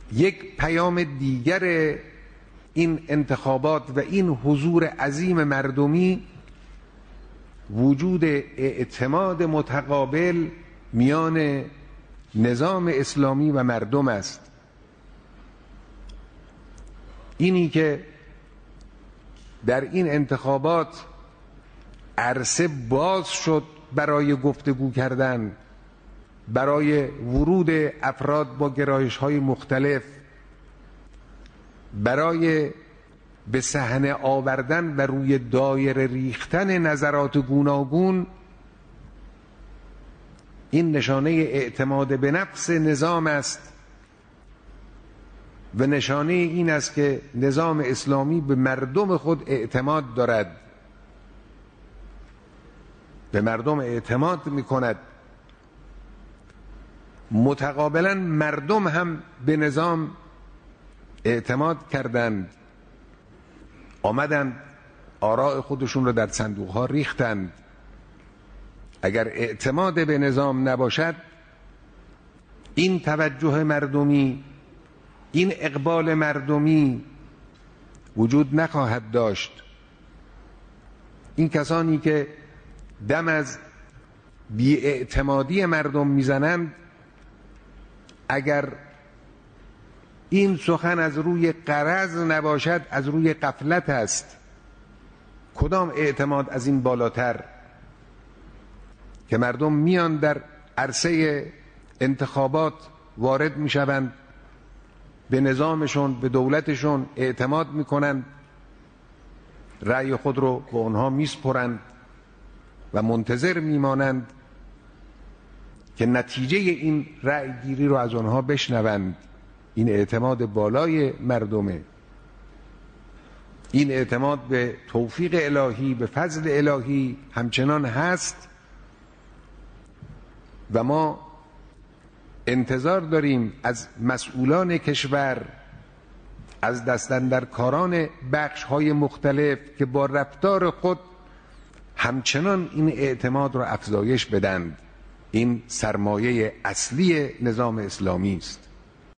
یک پیام دیگر این انتخابات و این حضور عظیم مردمی وجود اعتماد متقابل میان نظام اسلامی و مردم است. اینی که در این انتخابات عرصه باز شد برای گفتگو کردن، برای ورود افراد با گرایش‌های مختلف، برای به صحنه آوردن و روی دایره ریختن نظرات گوناگون، این نشانه اعتماد به نفس نظام است و نشانه این است که نظام اسلامی به مردم خود اعتماد دارد، به مردم اعتماد می‌کند. متقابلا مردم هم به نظام اعتماد کردند، آمدند آراء خودشون رو در صندوق‌ها ریختند. اگر اعتماد به نظام نباشد، این توجه مردمی، این اقبال مردمی وجود نخواهد داشت. این کسانی که دم از بی‌اعتمادی مردم میزنند، اگر این سخن از روی غرض نباشد، از روی غفلت است. کدام اعتماد از این بالاتر که مردم میان در عرصه انتخابات وارد میشوند، به نظامشون، به دولتشون اعتماد میکنند، رأی خود رو به اونها میسپرند و منتظر میمانند که نتیجه این رأی گیری رو از اونها بشنوند. این اعتماد بالای مردمه. این اعتماد به توفیق الهی، به فضل الهی همچنان هست و ما انتظار داریم از مسئولان کشور، از دستاندرکاران بخش‌های مختلف که با رفتار خود همچنان این اعتماد را افزایش بدند. این سرمایه اصلی نظام اسلامی است.